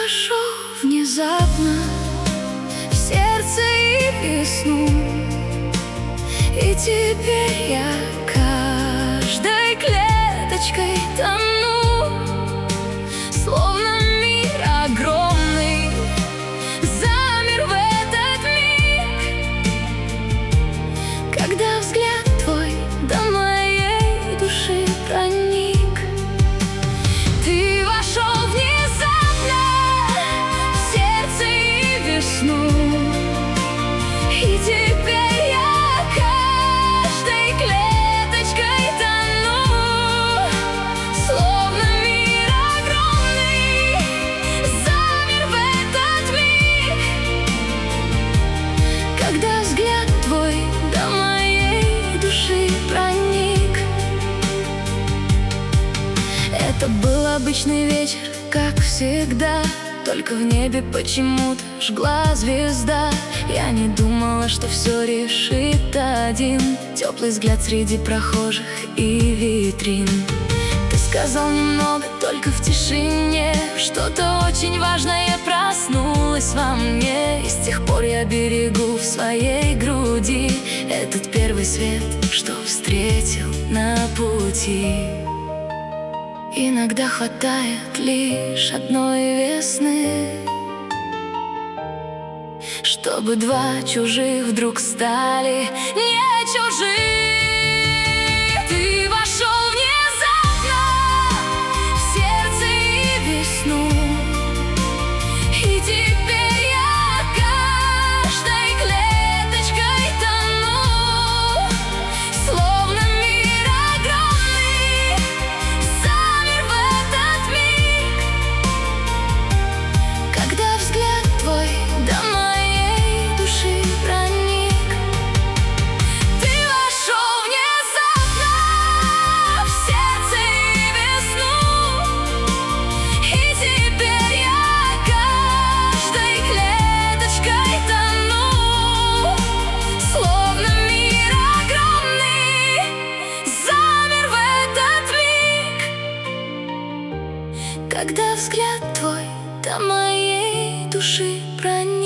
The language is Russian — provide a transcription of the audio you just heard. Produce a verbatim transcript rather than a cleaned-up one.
вошел внезапно в сердце и весну, и теперь я каждой клеточкой тону, словно мир огромный замер в этот миг, когда взгляд твой до моей души проник. Ты вошел внезапно в сердце и весну, и теперь я каждой клеточкой тону, словно мир огромный замер в этот миг, когда взгляд твой до моей души проник. Это был обычный вечер, как всегда, только в небе почему-то жгла звезда. Я не думала, что все решит один теплый взгляд среди прохожих и витрин. Ты сказал немного, только в тишине, что-то очень важное проснулось во мне, и с тех пор я берегу в своей груди этот первый свет, что встретил на пути. Иногда хватает лишь одной весны, чтобы два чужих вдруг стали не чужие. Ты вошел внезапно в сердце и весну, и теперь я каждой клеточкой тону, словно мир огромный замер в этот миг, когда взгляд твой до моей души проник. Ты вошел внезапно в сердце и весну, и теперь я каждой клеточкой тону, словно мир огромный замер в этот миг, когда взгляд твой до моей души проник.